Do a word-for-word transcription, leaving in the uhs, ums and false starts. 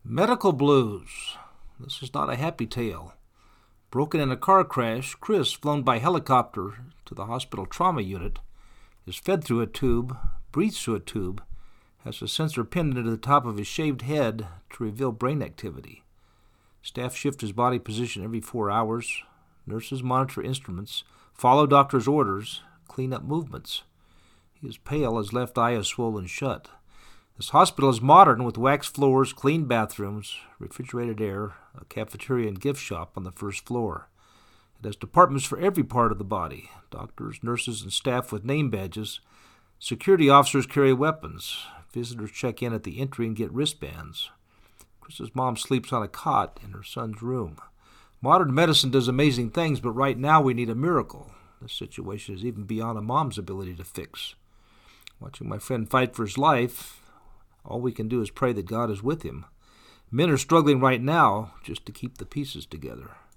Medical blues. This is not a happy tale. Broken in a car crash, Chris, flown by helicopter to the hospital trauma unit, is fed through a tube, breathes through a tube, has a sensor pinned into the top of his shaved head to reveal brain activity. Staff shift his body position every four hours. Nurses monitor instruments, follow doctor's orders, clean up movements. He is pale, his left eye is swollen shut. This hospital is modern with waxed floors, clean bathrooms, refrigerated air, a cafeteria and gift shop on the first floor. It has departments for every part of the body, doctors, nurses, and staff with name badges. Security officers carry weapons. Visitors check in at the entry and get wristbands. Chris's mom sleeps on a cot in her son's room. Modern medicine does amazing things, but right now we need a miracle. This situation is even beyond a mom's ability to fix. Watching my friend fight for his life, all we can do is pray that God is with him. Men are struggling right now just to keep the pieces together.